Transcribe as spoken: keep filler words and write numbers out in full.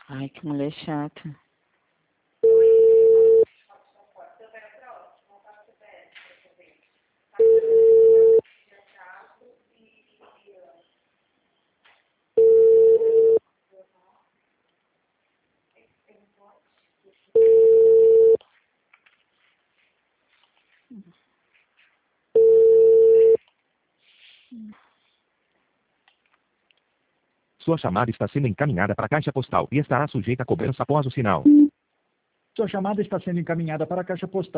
Ai, que mulher chata. Sua chamada está sendo encaminhada para a caixa postal e estará sujeita a cobrança após o sinal. Sua chamada está sendo encaminhada para a caixa postal.